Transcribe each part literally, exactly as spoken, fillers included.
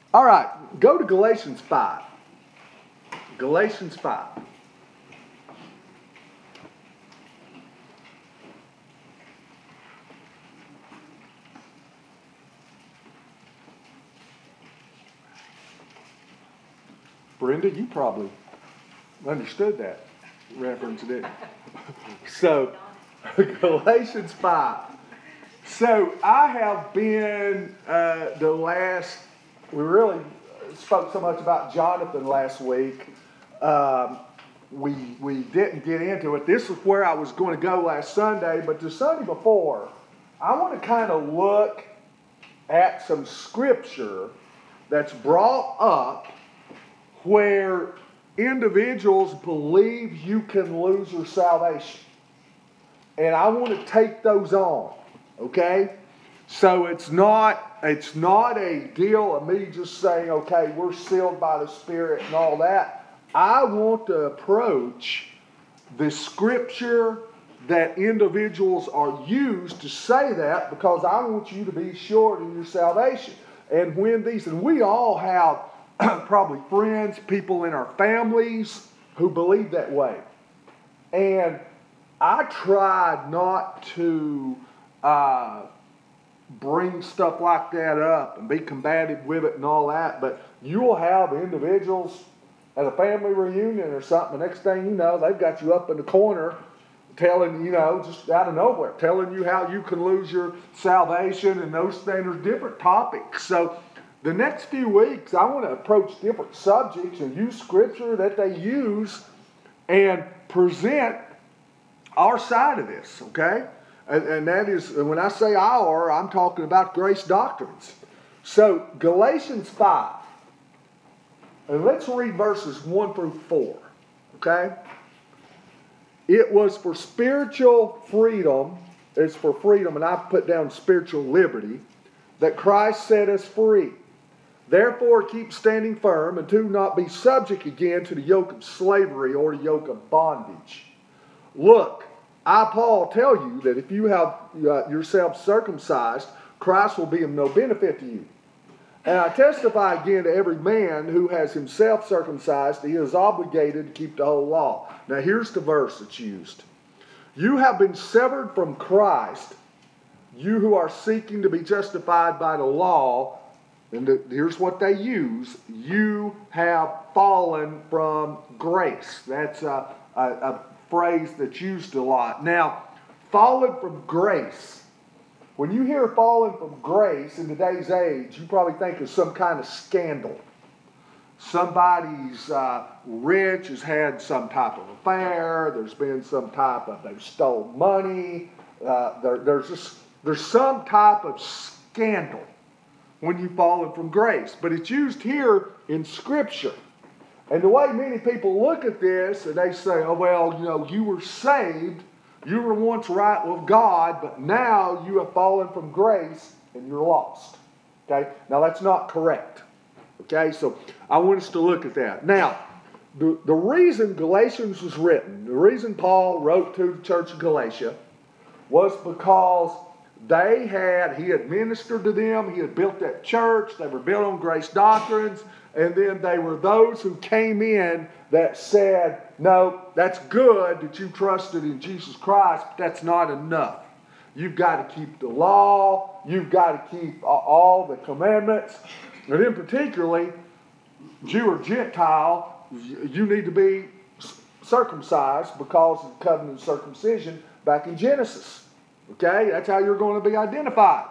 All right, go to Galatians five. Galatians five. Brenda, you probably understood that reference, didn't you? So, Galatians five. So, I have been uh, the last, we really spoke so much about Jonathan last week. Um, we, we didn't get into it. This is where I was going to go last Sunday, but the Sunday before, I want to kind of look at some scripture that's brought up where individuals believe you can lose your salvation. And I want to take those on, okay? So it's not, it's not a deal of me just saying, okay, we're sealed by the Spirit and all that. I want to approach the scripture that individuals are used to say that, because I want you to be sure in your salvation. And when these, and we all have probably friends, people in our families who believe that way. And I tried not to uh, bring stuff like that up and be combative with it and all that, but you will have individuals at a family reunion or something, the next thing you know, they've got you up in the corner telling, you know, just out of nowhere, telling you how you can lose your salvation and those things. There's different topics. So the next few weeks, I want to approach different subjects and use scripture that they use and present our side of this, okay? And, and that is, when I say our, I'm talking about grace doctrines. So, Galatians five. And let's read verses one through four, okay? It was for spiritual freedom, it's for freedom, and I've put down spiritual liberty, that Christ set us free. Therefore, keep standing firm and do not be subject again to the yoke of slavery or the yoke of bondage. Look, I, Paul, tell you that if you have uh, yourself circumcised, Christ will be of no benefit to you. And I testify again to every man who has himself circumcised, he is obligated to keep the whole law. Now here's the verse that's used. You have been severed from Christ, you who are seeking to be justified by the law. And the, here's what they use. You have fallen from grace. That's a, a, a phrase that's used a lot. Now, fallen from grace. When you hear fallen from grace in today's age, you probably think of some kind of scandal. Somebody's uh, rich, has had some type of affair. There's been some type of, they've stole money. Uh, there, there's, just, there's some type of scandal when you've fallen from grace. But it's used here in Scripture. And the way many people look at this, and they say, oh, well, you know, you were saved, you were once right with God, but now you have fallen from grace and you're lost. Okay? Now, that's not correct. Okay? So, I want us to look at that. Now, the, the reason Galatians was written, the reason Paul wrote to the church of Galatia, was because they had, he had ministered to them, he had built that church, they were built on grace doctrines, and then they were those who came in that said, no, that's good that you trusted in Jesus Christ, but that's not enough. You've got to keep the law, you've got to keep all the commandments, and in particularly, Jew or Gentile, you need to be circumcised because of the covenant of circumcision back in Genesis. Okay, that's how you're going to be identified.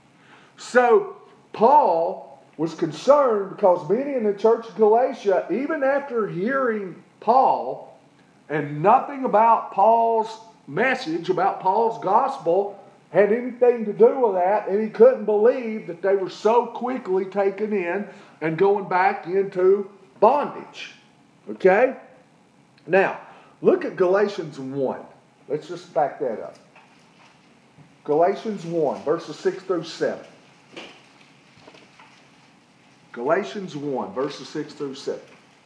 So, Paul was concerned because many in the church of Galatia, even after hearing Paul and nothing about Paul's message, about Paul's gospel, had anything to do with that, and he couldn't believe that they were so quickly taken in and going back into bondage. Okay? Now, look at Galatians one. Let's just back that up. Galatians one, verses six through seven. Galatians one, verses six through seven.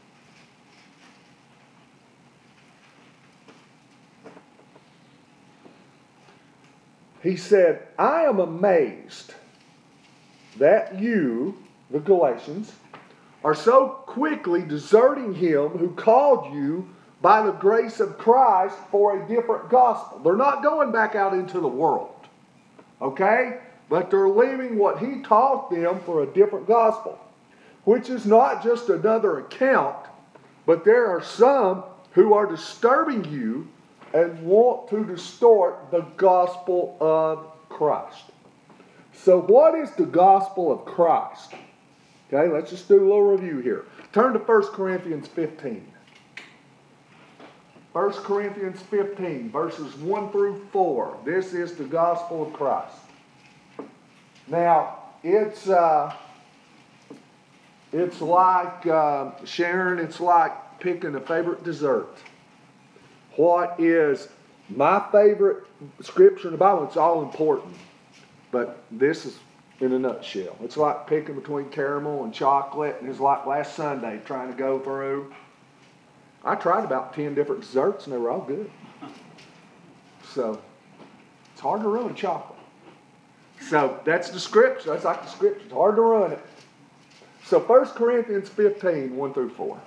He said, I am amazed that you, the Galatians, are so quickly deserting him who called you by the grace of Christ for a different gospel. They're not going back out into the world, okay? But they're leaving what he taught them for a different gospel, which is not just another account, but there are some who are disturbing you and want to distort the gospel of Christ. So what is the gospel of Christ? Okay, let's just do a little review here. Turn to First Corinthians fifteen. First Corinthians fifteen, verses one through four. This is the gospel of Christ. Now, it's uh, it's like, uh, Sharon, it's like picking a favorite dessert. What is my favorite scripture in the Bible? It's all important. But this is in a nutshell. It's like picking between caramel and chocolate, and it's like last Sunday trying to go through. I tried about ten different desserts, and they were all good. So, it's hard to ruin chocolate. So, that's the scripture. That's like the scripture. It's hard to ruin it. So, First Corinthians fifteen, one through four.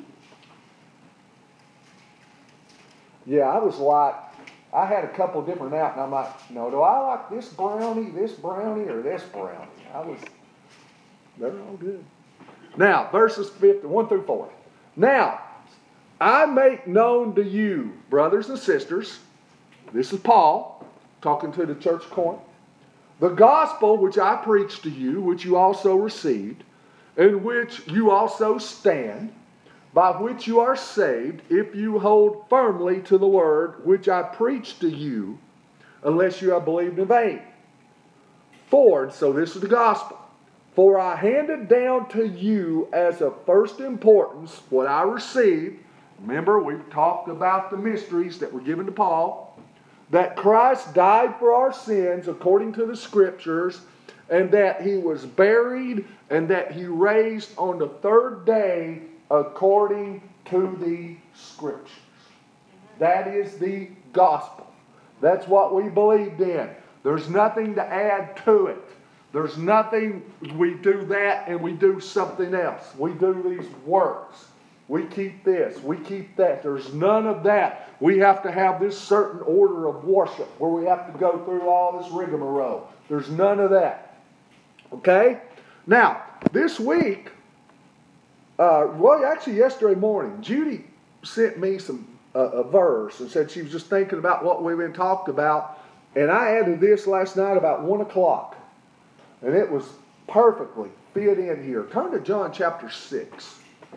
Yeah, I was like, I had a couple different out, and I'm like, no, do I like this brownie, this brownie, or this brownie? I was, they're all good. Now, verses fifty, one through four. Now, I make known to you, brothers and sisters, this is Paul, talking to the church of Corinth, the gospel which I preached to you, which you also received, in which you also stand, by which you are saved, if you hold firmly to the word which I preached to you, unless you have believed in vain. For, and so this is the gospel, for I handed down to you as of first importance what I received. Remember, we've talked about the mysteries that were given to Paul, that Christ died for our sins according to the Scriptures, and that he was buried, and that he raised on the third day according to the Scriptures. That is the gospel. That's what we believed in. There's nothing to add to it. There's nothing, we do that and we do something else. We do these works. We keep this, we keep that. There's none of that. We have to have this certain order of worship where we have to go through all this rigmarole. There's none of that. Okay? Now, this week, uh, well, actually yesterday morning, Judy sent me some uh, a verse and said she was just thinking about what we've been talking about. And I added this last night about one o'clock. And it was perfectly fit in here. Turn to John chapter six.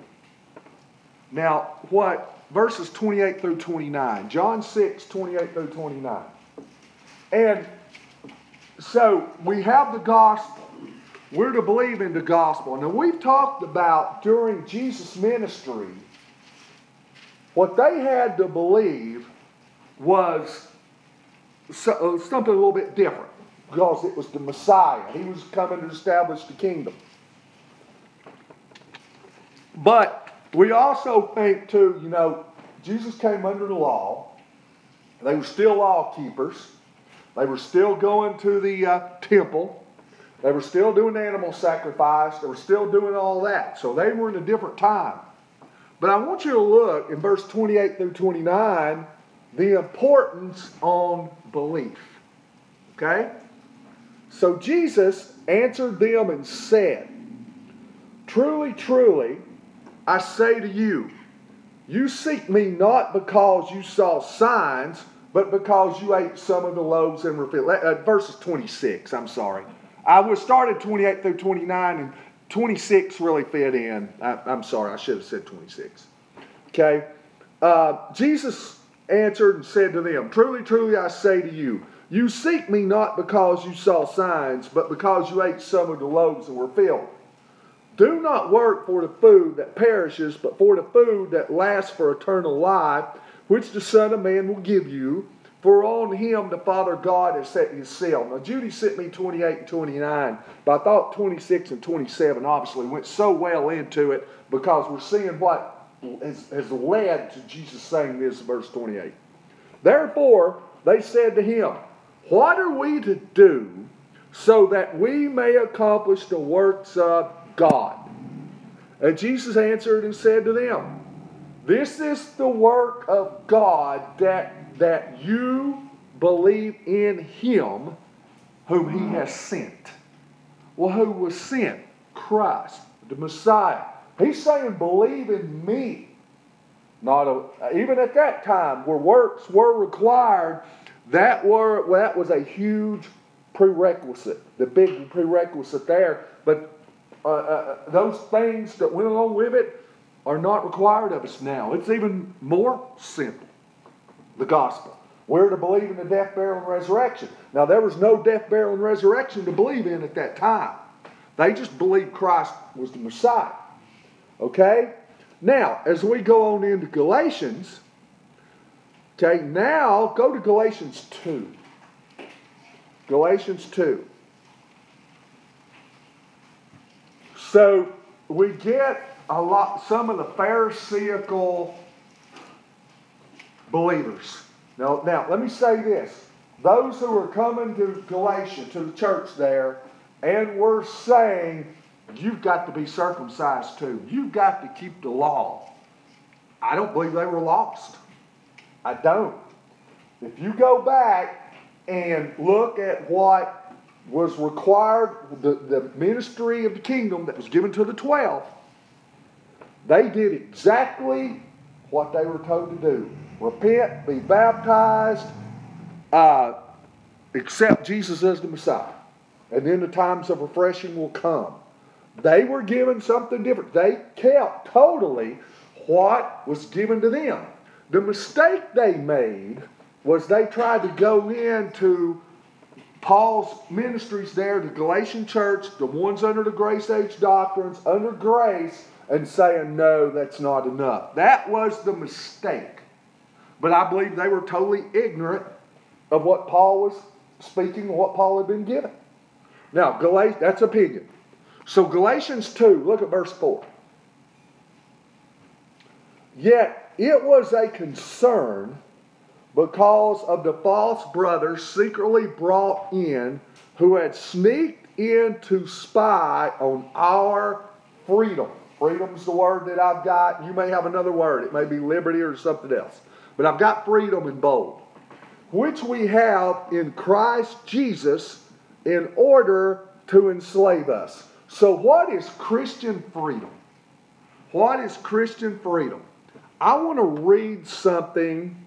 Now, what, verses twenty-eight through twenty-nine. John six, twenty-eight through twenty-nine. And so, we have the gospel. We're to believe in the gospel. Now, we've talked about during Jesus' ministry, what they had to believe was something a little bit different. Because it was the Messiah. He was coming to establish the kingdom. But we also think too, you know, Jesus came under the law. They were still law keepers. They were still going to the uh, temple. They were still doing animal sacrifice. They were still doing all that. So they were in a different time. But I want you to look in verse twenty-eight through twenty-nine, the importance on belief. Okay? So Jesus answered them and said, Truly, truly, I say to you, you seek me not because you saw signs, but because you ate some of the loaves and were filled. Uh, verses twenty-six, I'm sorry. I was started twenty-eight through twenty-nine, and twenty-six really fit in. I, I'm sorry, I should have said twenty-six. Okay? Uh, Jesus answered and said to them, Truly, truly, I say to you, you seek me not because you saw signs, but because you ate some of the loaves and were filled. Do not work for the food that perishes, but for the food that lasts for eternal life, which the Son of Man will give you. For on him the Father God has set his seal. Now, Judy sent me twenty-eight and twenty-nine, but I thought twenty-six and twenty-seven obviously went so well into it because we're seeing what has, has led to Jesus saying this in verse twenty-eight. Therefore, they said to him, What are we to do so that we may accomplish the works of God? And Jesus answered and said to them, this is the work of God, that, that you believe in him whom he has sent. Well, who was sent? Christ, the Messiah. He's saying, believe in me. Not a, even at that time, where works were required, that were well, that was a huge prerequisite, the big prerequisite there. But uh, uh, those things that went along with it are not required of us now. It's even more simple. The gospel. We're to believe in the death, burial, and resurrection. Now, there was no death, burial, and resurrection to believe in at that time. They just believed Christ was the Messiah. Okay? Now, as we go on into Galatians, okay, now go to Galatians two. Galatians two. So, we get a lot, some of the Pharisaical believers. Now, now, let me say this. Those who are coming to Galatia, to the church there, and were saying, you've got to be circumcised too. You've got to keep the law. I don't believe they were lost. I don't. If you go back and look at what was required, the, the ministry of the kingdom that was given to the twelve, they did exactly what they were told to do. Repent, be baptized, uh, accept Jesus as the Messiah. And then the times of refreshing will come. They were given something different. They kept totally what was given to them. The mistake they made was they tried to go into Paul's ministries there, the Galatian church, the ones under the grace age doctrines, under grace, and saying, no, that's not enough. That was the mistake. But I believe they were totally ignorant of what Paul was speaking, what Paul had been given. Now, Galatians, that's opinion. So Galatians two, look at verse four. Yet it was a concern because of the false brothers secretly brought in, who had sneaked in to spy on our freedom. Freedom's the word that I've got. You may have another word. It may be liberty or something else. But I've got freedom in bold. Which we have in Christ Jesus, in order to enslave us. So what is Christian freedom? What is Christian freedom? I want to read something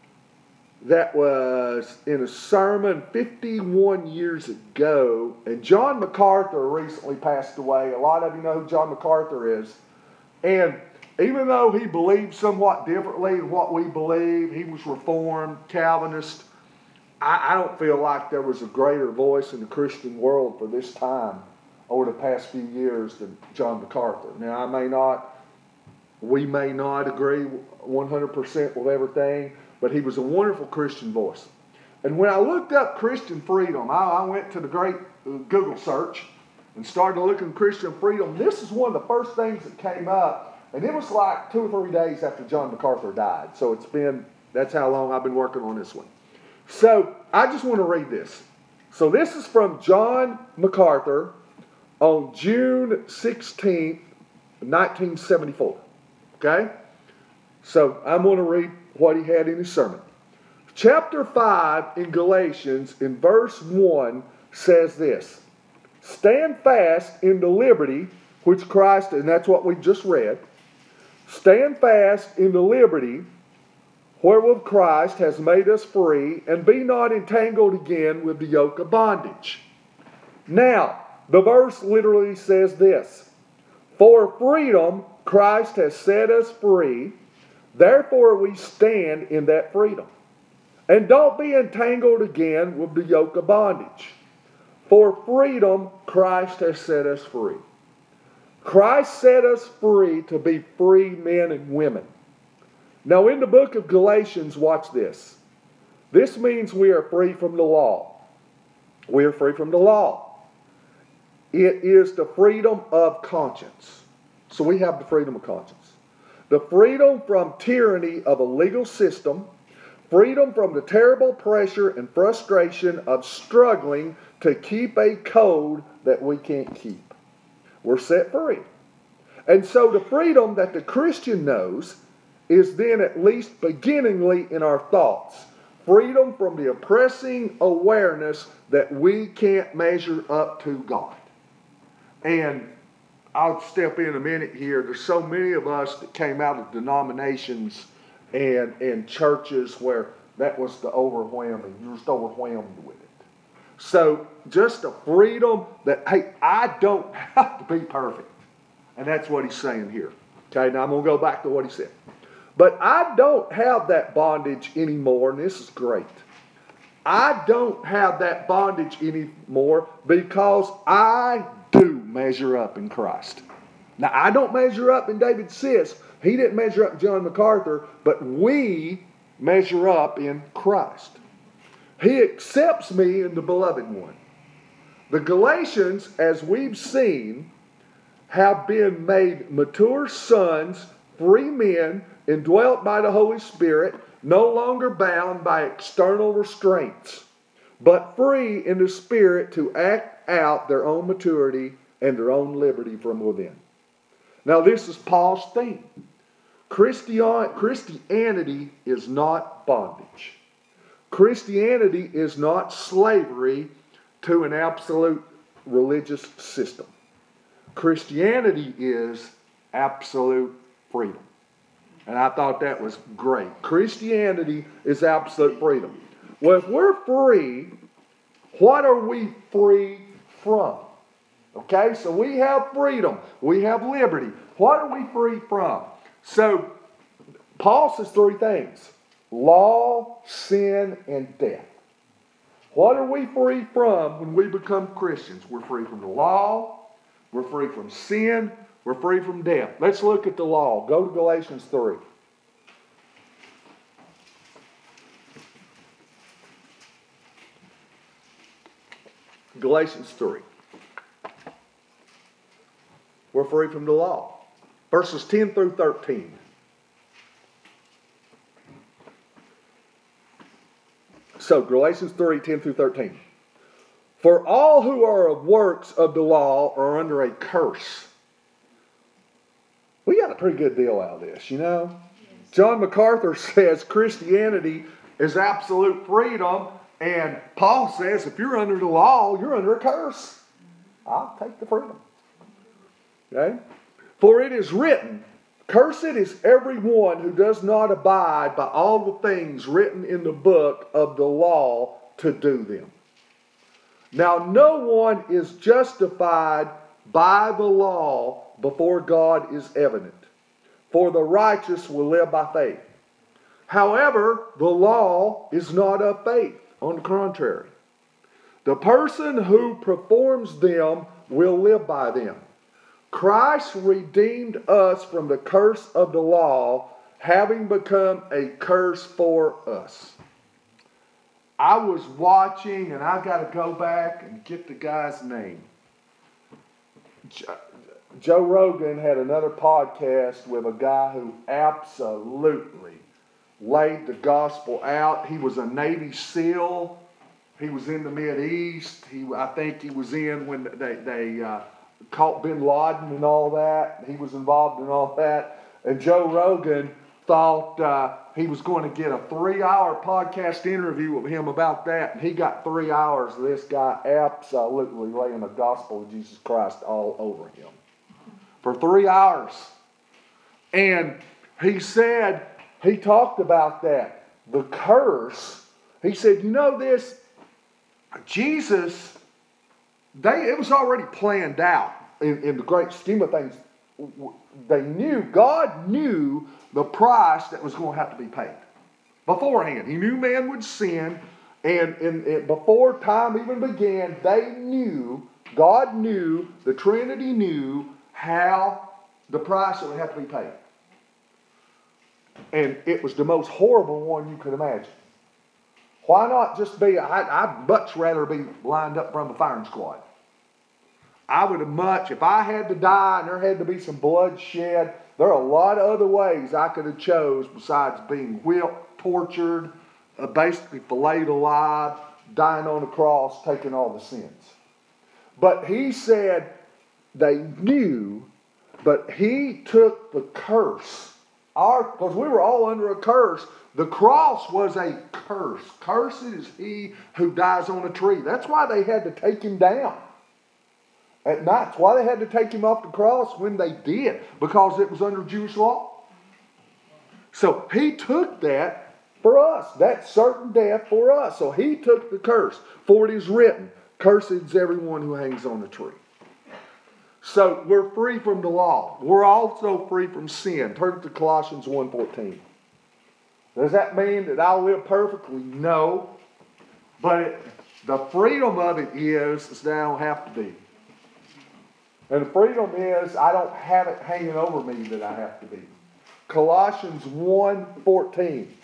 that was in a sermon fifty-one years ago. And John MacArthur recently passed away. A lot of you know who John MacArthur is. And even though he believed somewhat differently than what we believe, he was Reformed, Calvinist, I, I don't feel like there was a greater voice in the Christian world for this time over the past few years than John MacArthur. Now, I may not, we may not agree one hundred percent with everything, but he was a wonderful Christian voice. And when I looked up Christian freedom, I, I went to the great Google search and started looking at Christian freedom. This is one of the first things that came up. And it was like two or three days after John MacArthur died. So it's been, that's how long I've been working on this one. So I just want to read this. So this is from John MacArthur on June sixteenth, nineteen seventy-four. Okay? So I'm going to read what he had in his sermon. Chapter five in Galatians, in verse one, says this. Stand fast in the liberty which Christ, and that's what we just read. Stand fast in the liberty wherewith Christ has made us free, and be not entangled again with the yoke of bondage. Now, the verse literally says this. For freedom Christ has set us free, therefore we stand in that freedom. And don't be entangled again with the yoke of bondage. For freedom Christ has set us free. Christ set us free to be free men and women. Now in the book of Galatians, watch this. This means we are free from the law. We are free from the law. It is the freedom of conscience. So we have the freedom of conscience. The freedom from tyranny of a legal system. Freedom from the terrible pressure and frustration of struggling to keep a code that we can't keep. We're set free. And so the freedom that the Christian knows is then at least beginningly in our thoughts. Freedom from the oppressing awareness that we can't measure up to God. And I'll step in a minute here. There's so many of us that came out of denominations and, and churches where that was the overwhelming. You're just overwhelmed with it. So just a freedom that, hey, I don't have to be perfect. And that's what he's saying here. Okay, now I'm going to go back to what he said. But I don't have that bondage anymore, and this is great. I don't have that bondage anymore because I do measure up in Christ. Now, I don't measure up in David Sisk. He didn't measure up in John MacArthur, but we measure up in Christ. He accepts me in the beloved one. The Galatians, as we've seen, have been made mature sons, free men, indwelt by the Holy Spirit, no longer bound by external restraints, but free in the Spirit to act out their own maturity and their own liberty from within. Now this is Paul's theme. Christian, Christianity is not bondage. Christianity is not slavery to an absolute religious system. Christianity is absolute freedom. And I thought that was great. Christianity is absolute freedom. Well, if we're free, what are we free from? Okay, so we have freedom. We have liberty. What are we free from? So, Paul says three things. Law, sin, and death. What are we free from when we become Christians? We're free from the law. We're free from sin. We're free from death. Let's look at the law. Go to Galatians three. Galatians three. We're free from the law. Verses ten through thirteen. So, Galatians three, ten through thirteen. For all who are of works of the law are under a curse. We got a pretty good deal out of this, you know. John MacArthur says Christianity is absolute freedom, and Paul says if you're under the law, you're under a curse. I'll take the freedom. Okay? For it is written, cursed is everyone who does not abide by all the things written in the book of the law to do them. Now no one is justified by the law before God is evident. For the righteous will live by faith. However, the law is not of faith. On the contrary, the person who performs them will live by them. Christ redeemed us from the curse of the law, having become a curse for us. I was watching, and I've got to go back and get the guy's name. Joe Rogan had another podcast with a guy who absolutely laid the gospel out. He was a Navy SEAL. He was in the Mideast. He, I think he was in when they, they uh, caught Bin Laden and all that. He was involved in all that. And Joe Rogan thought uh, he was going to get a three-hour podcast interview with him about that. And he got three hours of this guy absolutely laying the gospel of Jesus Christ all over him. For three hours. And he said, he talked about that. The curse. He said, you know this, Jesus, they it was already planned out in, in the great scheme of things. They knew, God knew the price that was going to have to be paid beforehand. He knew man would sin. And, and, and before time even began, they knew, God knew, the Trinity knew how the price that would have to be paid. And it was the most horrible one you could imagine. Why not just be, I, I'd much rather be lined up from the firing squad. I would have much, if I had to die and there had to be some blood shed, there are a lot of other ways I could have chose besides being whipped, tortured, uh, basically filleted alive, dying on the cross, taking all the sins. But he said, they knew But he took the curse. Our, because we were all under a curse. The cross was a curse. Cursed is he who dies on a tree. That's why they had to take him down at night. That's why they had to take him off the cross when they did. Because it was under Jewish law. So he took that for us. That certain death for us. So he took the curse. For it is written, cursed is everyone who hangs on a tree. So we're free from the law. We're also free from sin. Turn to Colossians one fourteen. Does that mean that I'll live perfectly? No. But it, the freedom of it is, is that I don't have to be. And the freedom is I don't have it hanging over me that I have to be. Colossians one fourteen.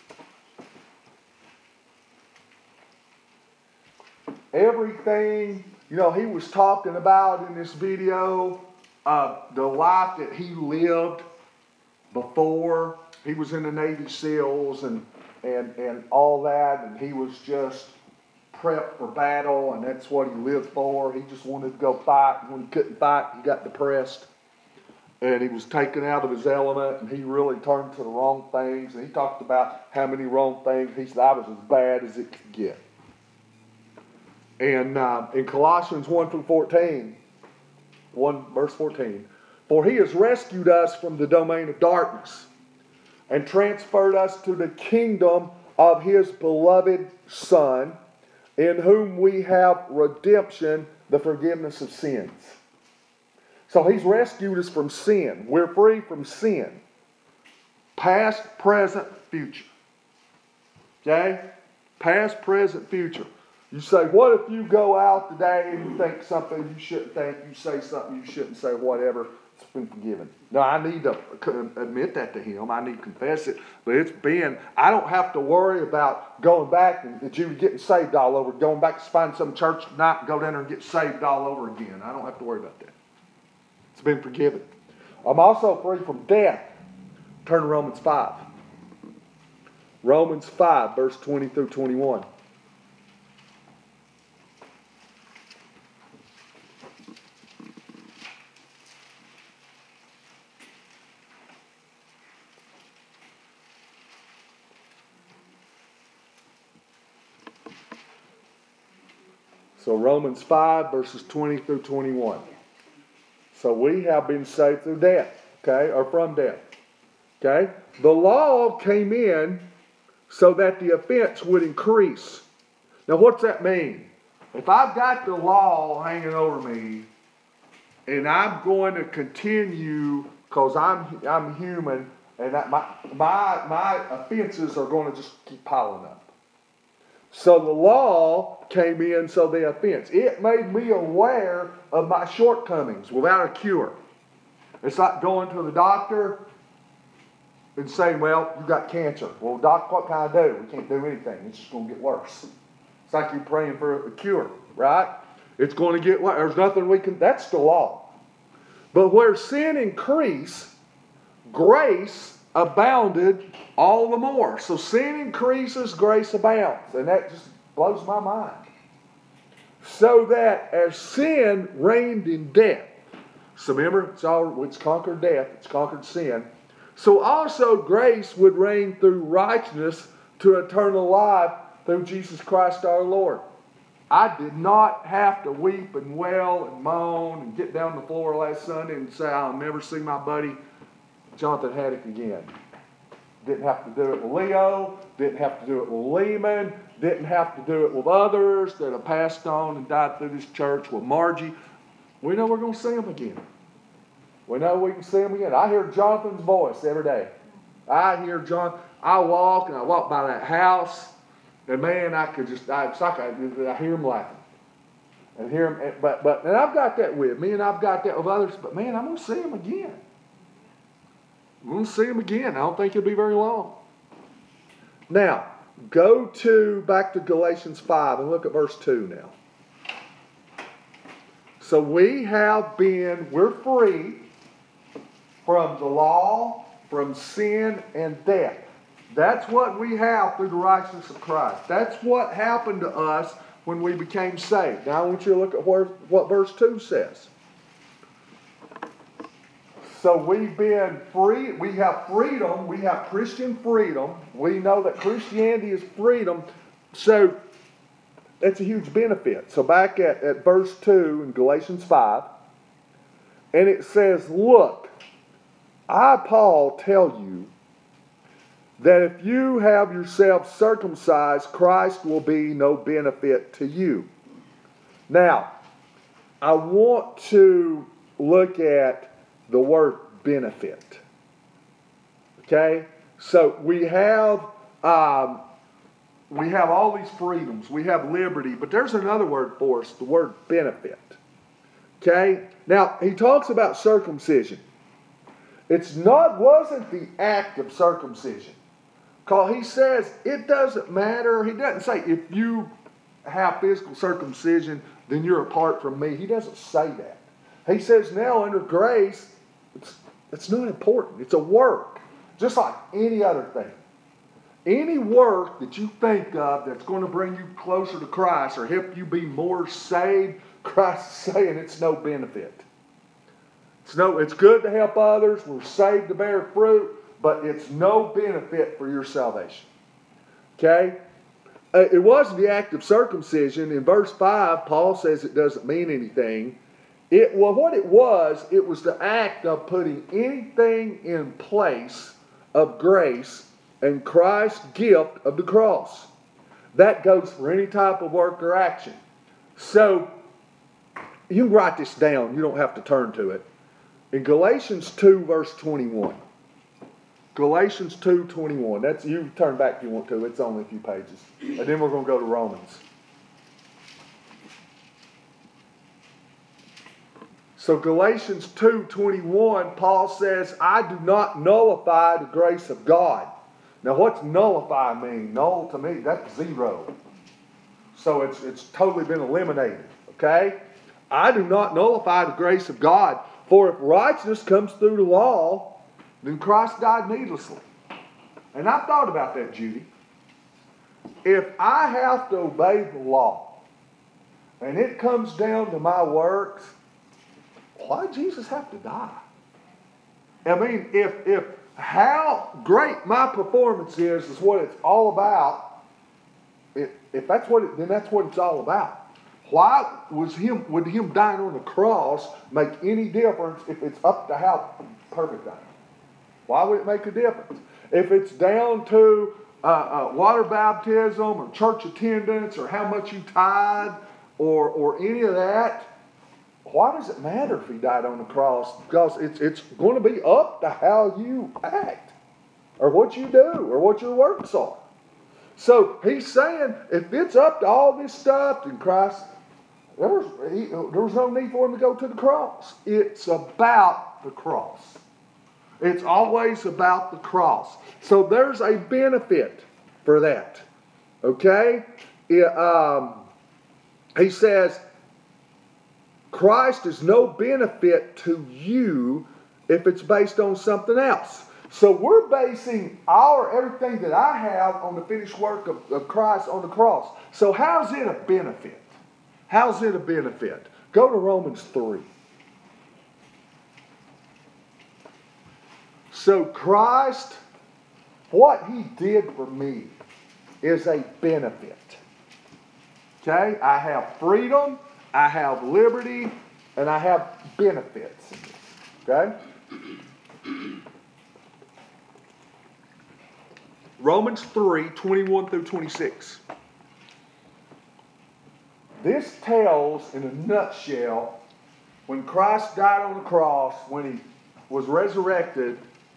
Everything, you know, he was talking about in this video, uh, the life that he lived before he was in the Navy SEALs and, and, and all that, and he was just prepped for battle, and that's what he lived for. He just wanted to go fight, and when he couldn't fight, he got depressed, and he was taken out of his element, and he really turned to the wrong things, and he talked about how many wrong things. He said, I was as bad as it could get. And uh, in Colossians one through fourteen, one verse fourteen, for he has rescued us from the domain of darkness and transferred us to the kingdom of his beloved Son, in whom we have redemption, the forgiveness of sins. So he's rescued us from sin. We're free from sin. Past, present, future. Okay? Past, present, future. You say, what if you go out today and you think something you shouldn't think, you say something you shouldn't say, whatever, it's been forgiven. No, I need to admit that to him. I need to confess it. But it's been, I don't have to worry about going back and that you getting saved all over, going back to find some church tonight and go down there and get saved all over again. I don't have to worry about that. It's been forgiven. I'm also free from death. Turn to Romans five. Romans five, verse twenty through twenty-one. So Romans five, verses twenty through twenty-one. So we have been saved through death, okay, or from death. Okay? The law came in so that the offense would increase. Now what's that mean? If I've got the law hanging over me, and I'm going to continue, because I'm I'm human, and that my, my, my offenses are going to just keep piling up. So the law came in, so the offense. It made me aware of my shortcomings without a cure. It's like going to the doctor and saying, well, you got cancer. Well, doc, what can I do? We can't do anything. It's just going to get worse. It's like you're praying for a cure, right? It's going to get worse. There's nothing we can, that's the law. But where sin increased, grace abounded all the more. So sin increases, grace abounds. And that just blows my mind. So that as sin reigned in death. So remember, it's all it's conquered death, it's conquered sin. So also grace would reign through righteousness to eternal life through Jesus Christ our Lord. I did not have to weep and wail and moan and get down on the floor last Sunday and say, I'll never see my buddy Jonathan Haddock again. Didn't have to do it with Leo. Didn't have to do it with Lehman. Didn't have to do it with others that have passed on and died through this church. With Margie. We know we're going to see him again. We know we can see him again. I hear Jonathan's voice every day. I hear John. I walk and I walk by that house. And man, I could just, I, it's like I, I hear him laughing. And hear him, but, but, and I've got that with me and I've got that with others. But man, I'm going to see him again. I'm going to see him again. I don't think it'll be very long. Now, go to back to Galatians five and look at verse two now. So we have been, we're free from the law, from sin and death. That's what we have through the righteousness of Christ. That's what happened to us when we became saved. Now I want you to look at where, what verse two says. So we've been free. We have freedom. We have Christian freedom. We know that Christianity is freedom. So that's a huge benefit. So back at, at verse two in Galatians five, and it says, look, I, Paul, tell you that if you have yourselves circumcised, Christ will be no benefit to you. Now, I want to look at the word benefit. Okay? So we have um, we have all these freedoms. We have liberty, but there's another word for us, the word benefit. Okay? Now, he talks about circumcision. It's not, wasn't the act of circumcision. Because he says it doesn't matter. He doesn't say if you have physical circumcision, then you're apart from me. He doesn't say that. He says now under grace, it's, it's not important. It's a work, just like any other thing. Any work that you think of that's going to bring you closer to Christ or help you be more saved, Christ is saying it's no benefit. It's no. It's good to help others. We're saved to bear fruit, but it's no benefit for your salvation. Okay? Uh, it wasn't the act of circumcision. In verse five, Paul says it doesn't mean anything. It, well, what it was, it was the act of putting anything in place of grace and Christ's gift of the cross. That goes for any type of work or action. So, you can write this down. You don't have to turn to it. In Galatians two, verse twenty-one. Galatians two, twenty-one. That's, you turn back if you want to. It's only a few pages. And then we're going to go to Romans. So Galatians two, twenty-one, Paul says, I do not nullify the grace of God. Now what's nullify mean? Null to me, that's zero. So it's, it's totally been eliminated. Okay? I do not nullify the grace of God. For if righteousness comes through the law, then Christ died needlessly. And I've thought about that, Judy. If I have to obey the law, and it comes down to my works, why did Jesus have to die? I mean, if if how great my performance is is what it's all about, if, if that's what it, then that's what it's all about. Why was him would him dying on the cross make any difference if it's up to how perfect I am? Why would it make a difference? If it's down to uh, uh, water baptism or church attendance or how much you tithe or or any of that, why does it matter if he died on the cross? Because it's it's going to be up to how you act or what you do or what your works are. So he's saying if it's up to all this stuff, then Christ, there was, he, there was no need for him to go to the cross. It's about the cross. It's always about the cross. So there's a benefit for that. Okay? It, um, he says, Christ is no benefit to you if it's based on something else. So we're basing our everything that I have on the finished work of, of Christ on the cross. So how's it a benefit? How's it a benefit? Go to Romans three. So Christ, what he did for me is a benefit. Okay? I have freedom, I have liberty, and I have benefits. Okay? Romans three, twenty-one through twenty-six. This tells, in a nutshell, when Christ died on the cross, when he was resurrected,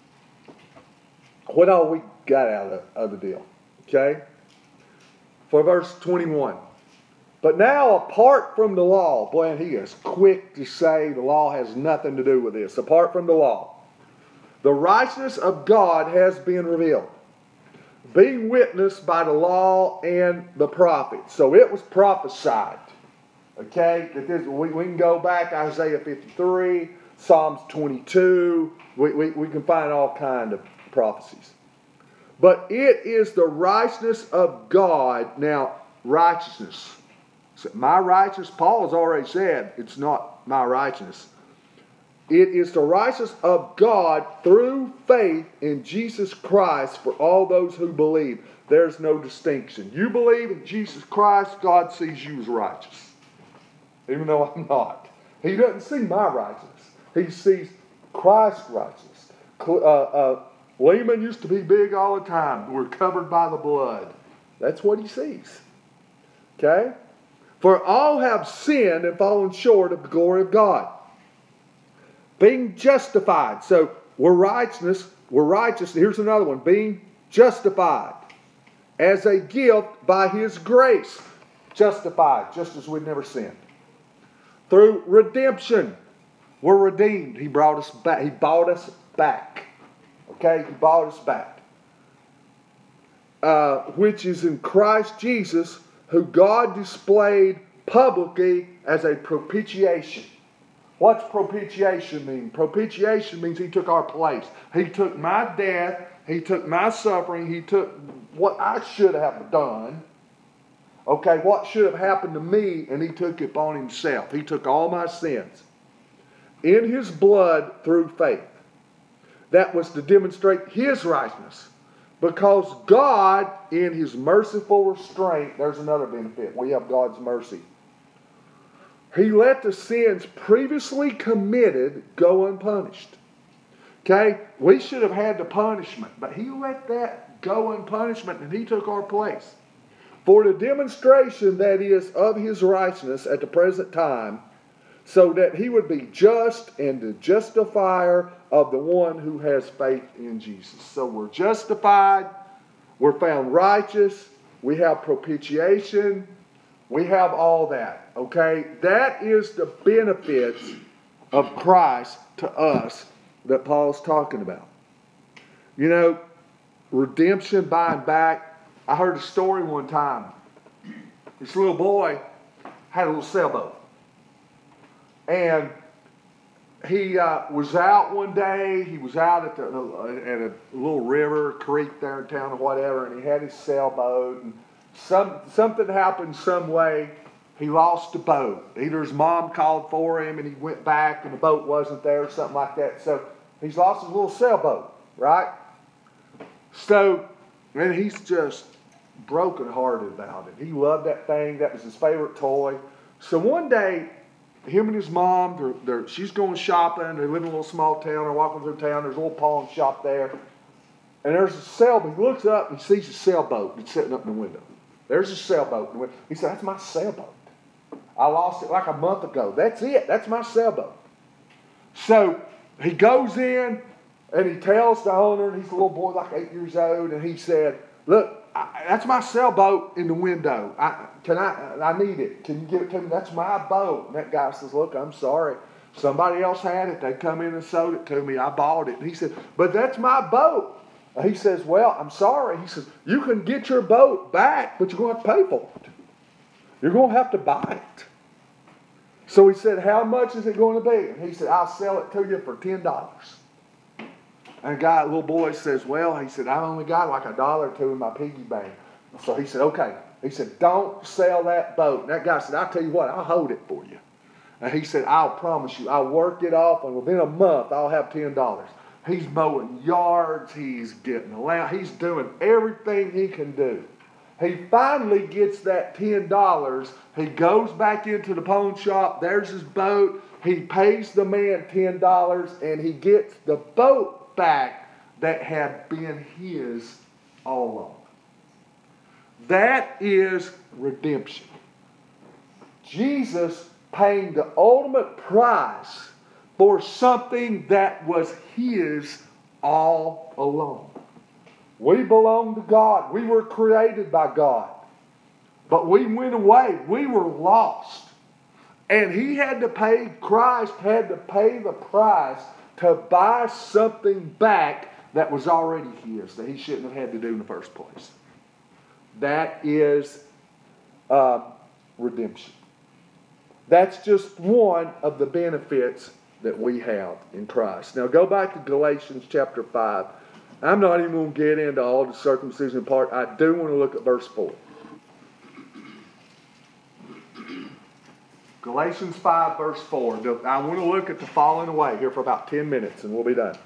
what all we got out of, of the deal. Okay? For verse twenty-one. But now, apart from the law, boy, and he is quick to say the law has nothing to do with this. Apart from the law, the righteousness of God has been revealed, being witnessed by the law and the prophets. So it was prophesied. Okay? That this, we, we can go back, Isaiah fifty-three, Psalms twenty-two. We, we, we can find all kinds of prophecies. But it is the righteousness of God. Now, righteousness. So my righteousness, Paul has already said, it's not my righteousness. it is the righteousness of God through faith in Jesus Christ for all those who believe. There's no distinction. You believe in Jesus Christ, God sees you as righteous. Even though I'm not. He doesn't see my righteousness. He sees Christ's righteousness. Uh, uh, Lehman used to be big all the time. We're covered by the blood. That's what he sees. Okay? For all have sinned and fallen short of the glory of God. Being justified. So we're righteousness. We're righteous. Here's another one. Being justified as a gift by His grace. Justified, just as we'd never sinned. Through redemption. We're redeemed. He brought us back. He bought us back. Okay? He bought us back. Uh, which is in Christ Jesus, who God displayed publicly as a propitiation. What's propitiation mean? Propitiation means He took our place. He took my death. He took my suffering. He took what I should have done. Okay, what should have happened to me, and He took it upon Himself. He took all my sins in His blood through faith. That was to demonstrate His righteousness. Because God, in His merciful restraint, there's another benefit. We have God's mercy. He let the sins previously committed go unpunished. Okay? We should have had the punishment, but He let that go unpunishment, and He took our place. For the demonstration, that is, of His righteousness at the present time, so that He would be just and the justifier of the one who has faith in Jesus. So we're justified, we're found righteous, we have propitiation, we have all that. Okay? That is the benefits of Christ to us that Paul's talking about. You know, redemption, buying back. I heard a story one time. This little boy had a little sailboat. And he uh, was out one day. He was out at, the, at a little river, creek there in town or whatever, and he had his sailboat. And some something happened some way. He lost the boat. Either his mom called for him and he went back and the boat wasn't there or something like that. So he's lost his little sailboat, right? So, and he's just brokenhearted about it. He loved that thing. That was his favorite toy. So one day, him and his mom, they're, they're, she's going shopping. They live in a little small town. They're walking through town. There's a little pawn shop there. And there's a sailboat. He looks up and he sees a sailboat that's sitting up in the window. There's a sailboat in the window. He said, that's my sailboat. I lost it like a month ago. That's it. That's my sailboat. So he goes in and he tells the owner, and he's a little boy like eight years old, and he said, look, I, that's my sailboat in the window. I, can I, I need it. Can you give it to me? That's my boat. And that guy says, look, I'm sorry. Somebody else had it. They come in and sold it to me. I bought it. And he said, but that's my boat. And he says, well, I'm sorry. He says, you can get your boat back, but you're going to have to pay for it. You're going to have to buy it. So he said, how much is it going to be? And he said, I'll sell it to you for ten dollars. And a guy, a little boy says, well, he said, I only got like a dollar or two in my piggy bank. So he said, okay. He said, don't sell that boat. And that guy said, I'll tell you what, I'll hold it for you. And he said, I'll promise you, I'll work it off, and within a month, I'll have ten dollars. He's mowing yards. He's getting around. He's doing everything he can do. He finally gets that ten dollars. He goes back into the pawn shop. There's his boat. He pays the man ten dollars, and he gets the boat back that had been his all along. That is redemption. Jesus paying the ultimate price for something that was his all along. We belong to God. We were created by God. But we went away. We were lost. And he had to pay, Christ had to pay the price to buy something back that was already his, that he shouldn't have had to do in the first place. That is uh, redemption. That's just one of the benefits that we have in Christ. Now go back to Galatians chapter five. I'm not even going to get into all the circumcision part. I do want to look at verse four. Galatians five, verse four. I want to look at the falling away here for about ten minutes and we'll be done.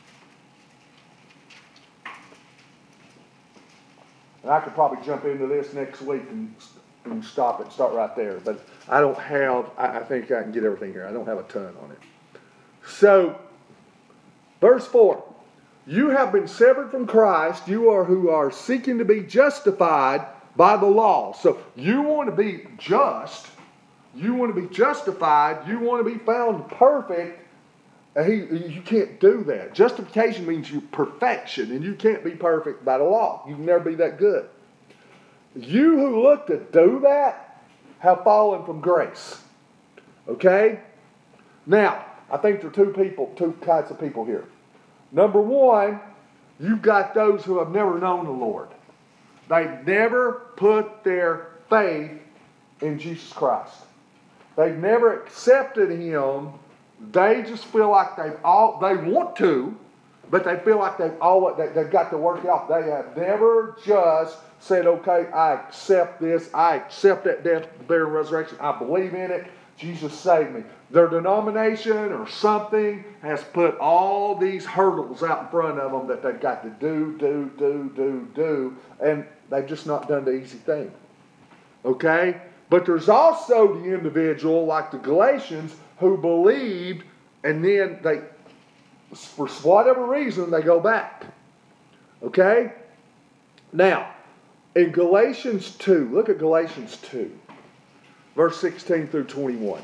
And I could probably jump into this next week and, and stop it, start right there. But I don't have, I, I think I can get everything here. I don't have a ton on it. So, verse four. You have been severed from Christ, you are who are seeking to be justified by the law. So, you want to be just, you want to be justified, you want to be found perfect. He, you can't do that. Justification means you perfection, and you can't be perfect by the law. You can never be that good. You who look to do that have fallen from grace. Okay? Now, I think there are two people, two kinds of people here. Number one, you've got those who have never known the Lord. They've never put their faith in Jesus Christ. They've never accepted Him. They just feel like they've all, they want to, but they feel like they've all, they, they've got to work it off. They have never just said, okay, I accept this. I accept that death, burial, and resurrection. I believe in it. Jesus saved me. Their denomination or something has put all these hurdles out in front of them that they've got to do, do, do, do, do, and they've just not done the easy thing. Okay? But there's also the individual, like the Galatians, who believed, and then they, for whatever reason, they go back. Okay? Now, in Galatians two, look at Galatians two, verse sixteen through twenty-one.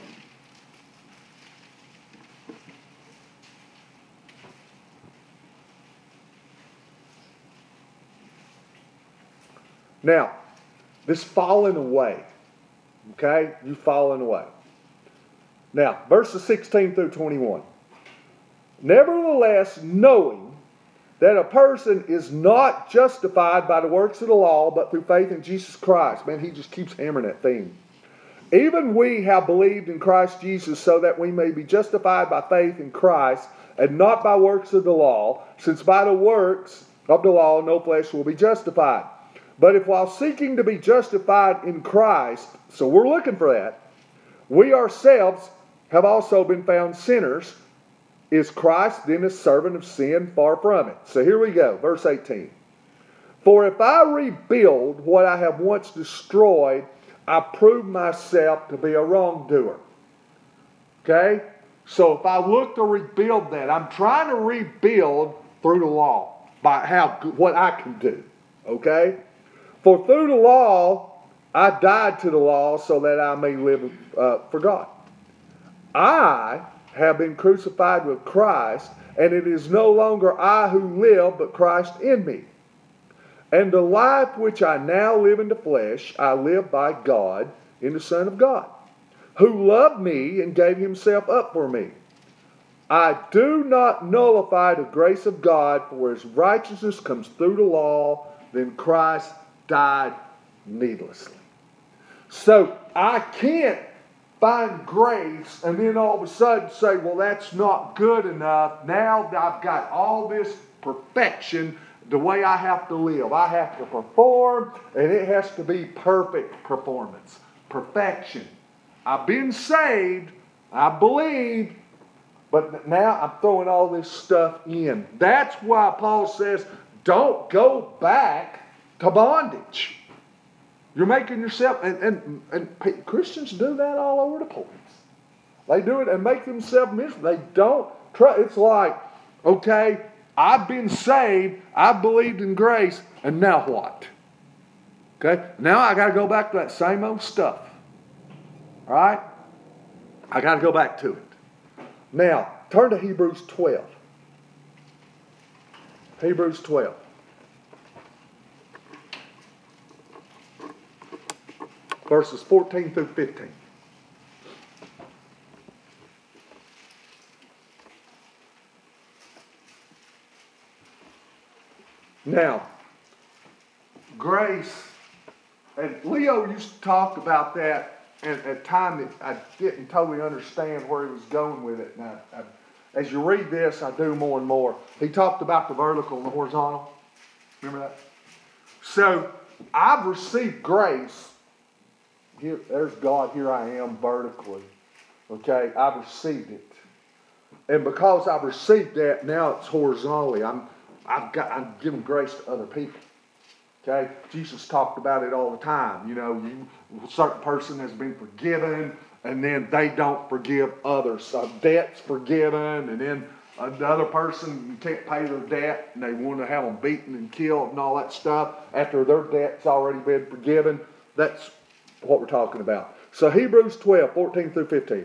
Now, this falling away, okay? You've fallen away. Now, verses sixteen through twenty-one. Nevertheless, knowing that a person is not justified by the works of the law, but through faith in Jesus Christ. Man, he just keeps hammering that theme. Even we have believed in Christ Jesus so that we may be justified by faith in Christ and not by works of the law, since by the works of the law no flesh will be justified. But if while seeking to be justified in Christ, so we're looking for that, we ourselves have also been found sinners, is Christ then a servant of sin? Far from it. So here we go, verse eighteen. For if I rebuild what I have once destroyed, I prove myself to be a wrongdoer. Okay? So if I look to rebuild that, I'm trying to rebuild through the law, by how what I can do. Okay? For through the law, I died to the law so that I may live uh, for God. I have been crucified with Christ, and it is no longer I who live, but Christ in me. And the life which I now live in the flesh, I live by God in the Son of God, who loved me and gave himself up for me. I do not nullify the grace of God, for as righteousness comes through the law, then Christ died needlessly. So I can't find grace and then all of a sudden say, well, that's not good enough. Now I've got all this perfection the way I have to live. I have to perform, and it has to be perfect performance. Perfection. I've been saved. I believe. But now I'm throwing all this stuff in. That's why Paul says, don't go back to bondage. You're making yourself, and, and, and Christians do that all over the place. They do it and make themselves miserable. They don't try. It's like, okay, I've been saved, I believed in grace, and now what? Okay, now I got to go back to that same old stuff. All right? I got to go back to it. Now, turn to Hebrews twelve. Hebrews twelve. Verses fourteen through fifteen. Now, grace, and Leo used to talk about that at a time that I didn't totally understand where he was going with it. Now, I, as you read this, I do more and more. He talked about the vertical and the horizontal. Remember that? So, I've received grace. here, there's God, here I am vertically. Okay, I've received it. And because I've received that, now it's horizontally. I'm, I've got, I'm giving grace to other people. Okay, Jesus talked about it all the time. You know, you, a certain person has been forgiven, and then they don't forgive others. So debt's forgiven, and then another person can't pay their debt, and they want to have them beaten and killed and all that stuff after their debt's already been forgiven. That's what we're talking about. So Hebrews twelve, fourteen through fifteen.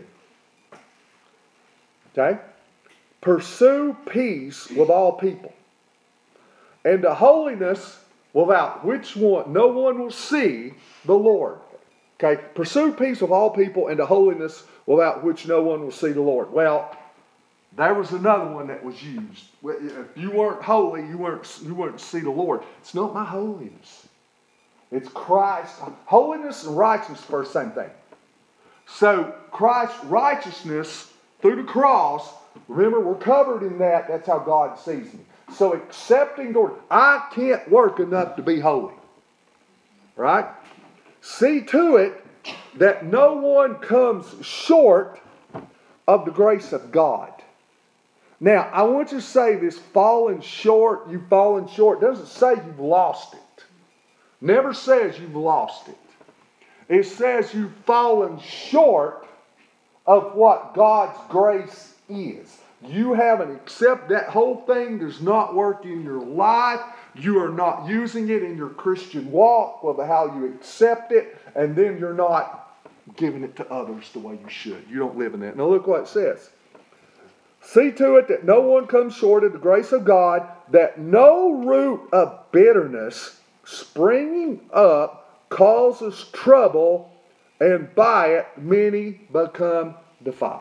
Okay? Pursue peace with all people, and the holiness without which one no one will see the Lord. Okay? Pursue peace with all people, and the holiness without which no one will see the Lord. Well, there was another one that was used. If you weren't holy, you weren't you weren't see the Lord. It's not my holiness. It's Christ. Holiness and righteousness are the same thing. So Christ's righteousness through the cross, remember, we're covered in that. That's how God sees me. So accepting the Lord. I can't work enough to be holy. Right? See to it that no one comes short of the grace of God. Now, I want you to say this, falling short, you've fallen short, doesn't say you've lost it. Never says you've lost it. It says you've fallen short of what God's grace is. You haven't accepted that whole thing does not work in your life. You are not using it in your Christian walk with how you accept it, and then you're not giving it to others the way you should. You don't live in that. Now look what it says. See to it that no one comes short of the grace of God, that no root of bitterness springing up causes trouble, and by it many become defiled.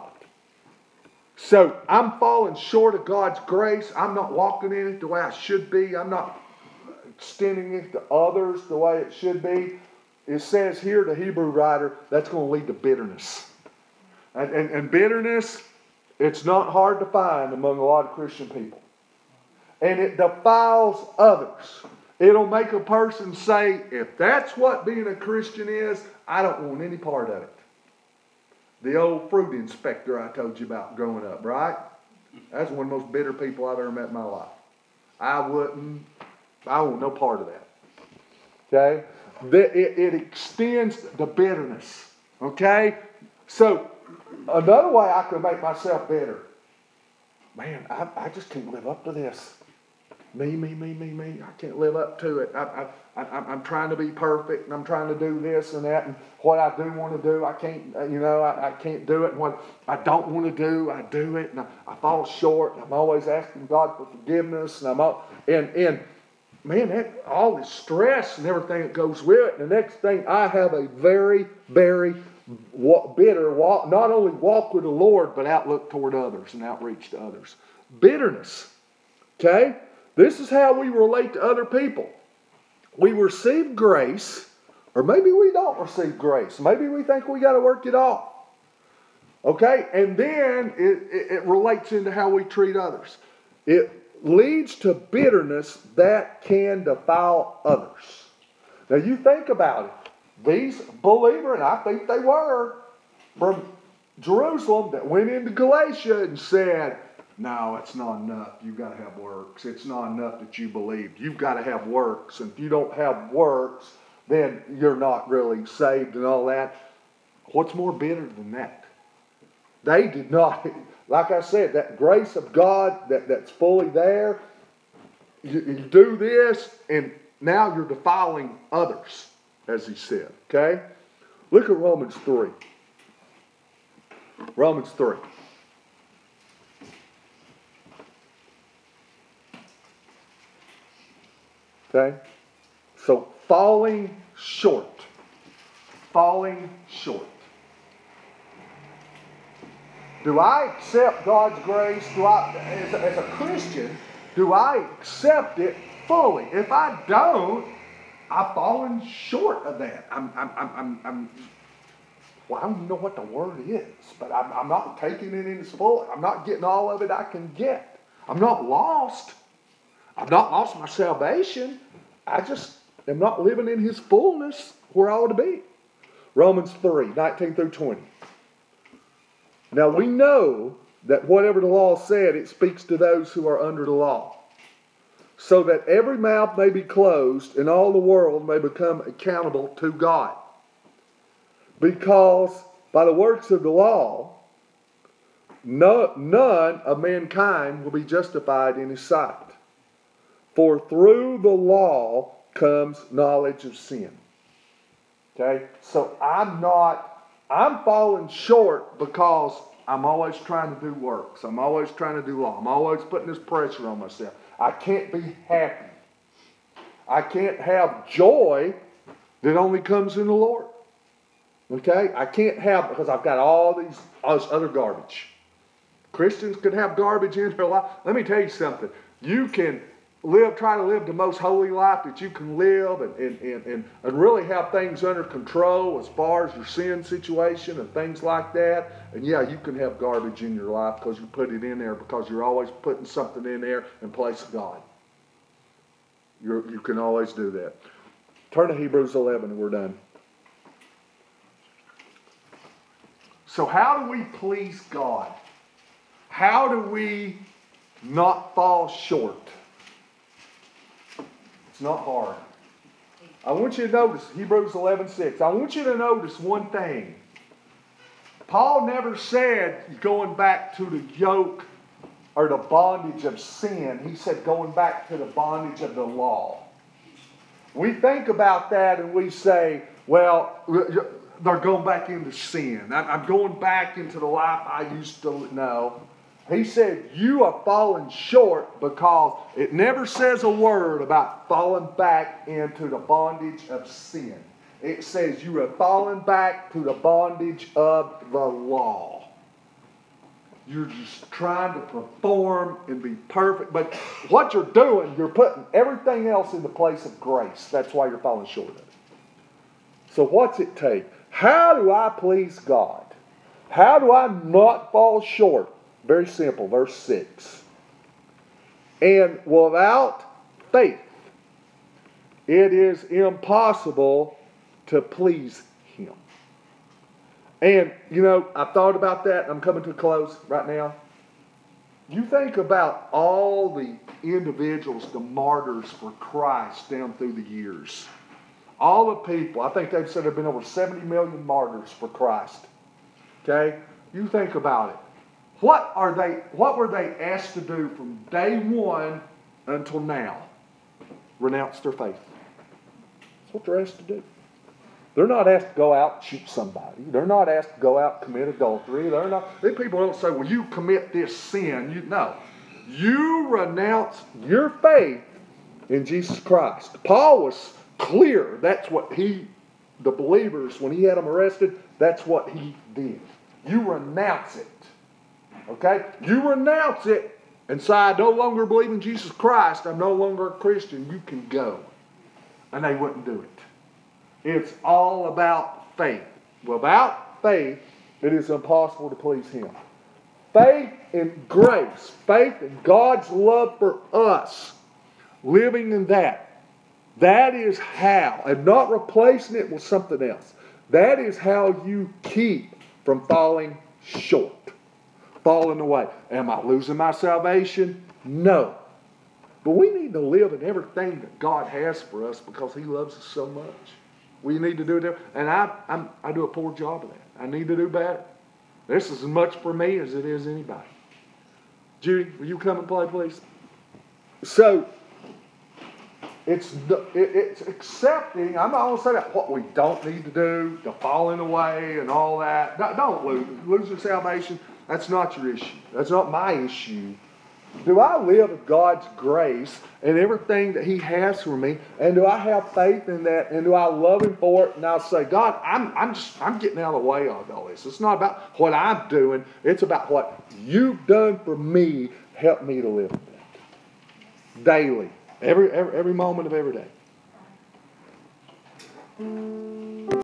So I'm falling short of God's grace. I'm not walking in it the way I should be. I'm not extending it to others the way it should be. It says here, the Hebrew writer, that's going to lead to bitterness. And, and, and bitterness, it's not hard to find among a lot of Christian people. And it defiles others. It'll make a person say, if that's what being a Christian is, I don't want any part of it. The old fruit inspector I told you about growing up, right? That's one of the most bitter people I've ever met in my life. I wouldn't, I want no part of that. Okay? It, it extends the bitterness. Okay? So, another way I can make myself bitter. Man, I, I just can't live up to this. Me, me, me, me, me. I can't live up to it. I, I, I, I'm trying to be perfect, and I'm trying to do this and that, and what I do want to do, I can't, you know, I, I can't do it. And what I don't want to do, I do it, and I, I fall short. I'm always asking God for forgiveness, and I'm all, and and man, that all this stress and everything that goes with it. And the next thing, I have a very, very bitter walk, not only walk with the Lord, but outlook toward others and outreach to others. Bitterness. Okay? This is how we relate to other people. We receive grace, or maybe we don't receive grace. Maybe we think we got to work it off. Okay? And then it, it, it relates into how we treat others. It leads to bitterness that can defile others. Now you think about it. These believers, and I think they were, from Jerusalem that went into Galatia and said, no, it's not enough. You've got to have works. It's not enough that you believed. You've got to have works. And if you don't have works, then you're not really saved and all that. What's more bitter than that? They did not, like I said, that grace of God that, that's fully there. You, you do this, and now you're defiling others, as he said. Okay? Look at Romans three. Romans three. Okay? So, falling short. Falling short. Do I accept God's grace? Do I, as a, as a Christian, do I accept it fully? If I don't, I've fallen short of that. I'm, I'm, I'm, I'm, I'm well, I don't even know what the word is, but I'm, I'm not taking it in its full. I'm not getting all of it I can get. I'm not lost. I've not lost my salvation. I just am not living in His fullness where I ought to be. Romans three, nineteen through twenty. Now we know that whatever the law said, it speaks to those who are under the law, so that every mouth may be closed and all the world may become accountable to God. Because by the works of the law, no, none of mankind will be justified in his sight. For through the law comes knowledge of sin. Okay? So I'm not, I'm falling short because I'm always trying to do works. I'm always trying to do law. I'm always putting this pressure on myself. I can't be happy. I can't have joy that only comes in the Lord. Okay? I can't have, because I've got all these, all this other garbage. Christians can have garbage in their life. Let me tell you something. You can live, try to live the most holy life that you can live and, and, and, and, and really have things under control as far as your sin situation and things like that. And yeah, you can have garbage in your life because you put it in there because you're always putting something in there in place of God. You're, you can always do that. Turn to Hebrews eleven and we're done. So how do we please God? How do we not fall short? It's not hard. I want you to notice Hebrews eleven six. I want you to notice one thing. Paul never said going back to the yoke or the bondage of sin. He said going back to the bondage of the law. We think about that and we say, well, they're going back into sin. I'm going back into the life I used to know. He said, you are falling short because it never says a word about falling back into the bondage of sin. It says you are falling back to the bondage of the law. You're just trying to perform and be perfect. But what you're doing, you're putting everything else in the place of grace. That's why you're falling short of it. So what's it take? How do I please God? How do I not fall short? Very simple, verse six. And without faith, it is impossible to please Him. And, you know, I've thought about that. I'm coming to a close right now. You think about all the individuals, the martyrs for Christ down through the years. All the people, I think they've said there have been over seventy million martyrs for Christ. Okay? You think about it. What are they, what were they asked to do from day one until now? Renounce their faith. That's what they're asked to do. They're not asked to go out and shoot somebody. They're not asked to go out and commit adultery. They're not. These people don't say, well, you commit this sin. You, no. You renounce your faith in Jesus Christ. Paul was clear. That's what he, the believers, when he had them arrested, that's what he did. You renounce it. Okay? You renounce it and say, I no longer believe in Jesus Christ. I'm no longer a Christian. You can go. And they wouldn't do it. It's all about faith. Without faith, it is impossible to please Him. Faith in grace. Faith in God's love for us. Living in that. That is how. And not replacing it with something else. That is how you keep from falling short. Falling away. Am I losing my salvation? No. But we need to live in everything that God has for us because He loves us so much. We need to do it. And I I'm, I do a poor job of that. I need to do better. This is as much for me as it is anybody. Judy, will you come and play, please? So, it's the, it, it's accepting. I'm not going to say that what we don't need to do, the falling away and all that. No, don't lose. Losing salvation, that's not your issue. That's not my issue. Do I live in God's grace and everything that He has for me? And do I have faith in that? And do I love Him for it? And I'll say, God, I'm I'm just I'm getting out of the way of all this. It's not about what I'm doing. It's about what You've done for me. Help me to live in that. Daily. Every every, every moment of every day.